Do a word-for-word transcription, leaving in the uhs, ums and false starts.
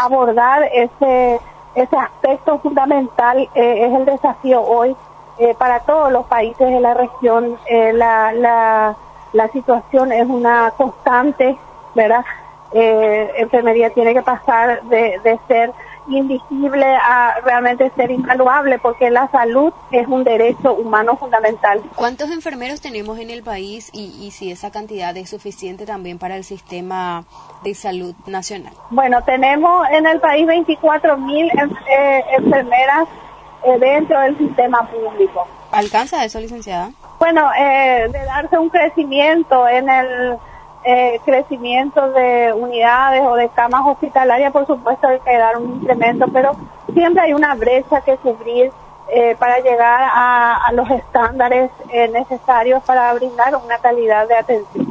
abordar ese ese aspecto fundamental eh, es el desafío hoy eh, para todos los países de la región. Eh, la, la, la situación es una constante, ¿verdad? Eh, enfermería tiene que pasar de, de ser invisible a realmente ser invaluable, porque la salud es un derecho humano fundamental. ¿Cuántos enfermeros tenemos en el país y, y si esa cantidad es suficiente también para el sistema de salud nacional? Bueno, tenemos en el país veinticuatro mil eh, enfermeras eh, dentro del sistema público. ¿Alcanza eso, licenciada? Bueno, eh, de darse un crecimiento en el Eh, crecimiento de unidades o de camas hospitalarias, por supuesto hay que dar un incremento, pero siempre hay una brecha que cubrir eh, para llegar a, a los estándares eh, necesarios para brindar una calidad de atención.